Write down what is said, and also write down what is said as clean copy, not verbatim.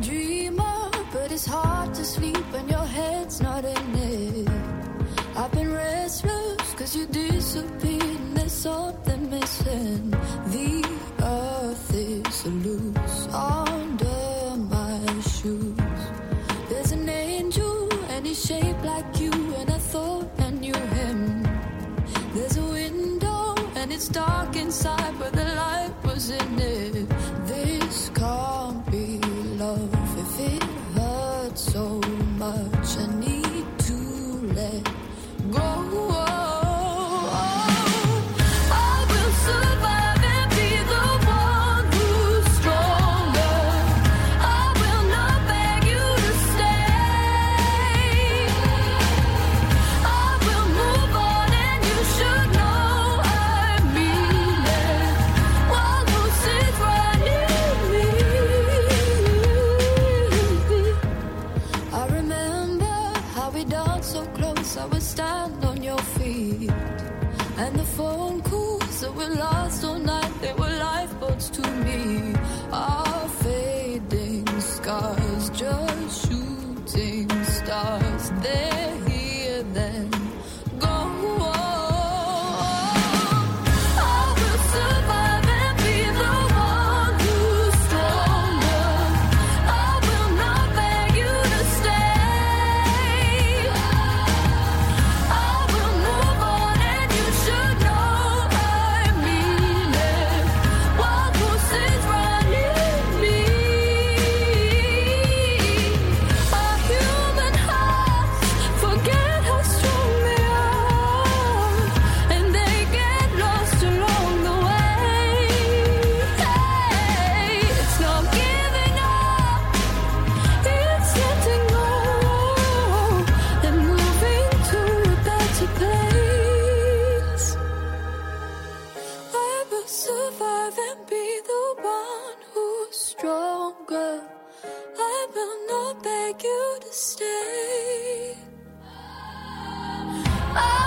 dreamer, but it's hard to sleep when your head's not in it. I've been restless cause you disappeared and there's something missing. The earth is loose under my shoes. There's an angel and he's shaped like you, and I thought I knew him. There's a window and it's dark inside, but the light was in it. This can't be love if it hurts so much. I need to let go. I will survive and be the one who's stronger. I will not beg you to stay. I will move on and you should know I mean it. While lucid's running me. I remember how we danced so close, I would stand on your feet. And the phone calls that were lost all night, they were lifeboats to me. Our fading scars, just shooting stars. They're here then, go on. I will survive and be the one who's stronger. I will not beg you to stay. I will move on and you should know I mean it. While lucid's running me. Our human hearts forget how strong they are, and they get lost along the way. Hey, it's not giving up, it's letting go and moving to a better place. I will survive and be the one who's stronger. I will not beg you to stay. I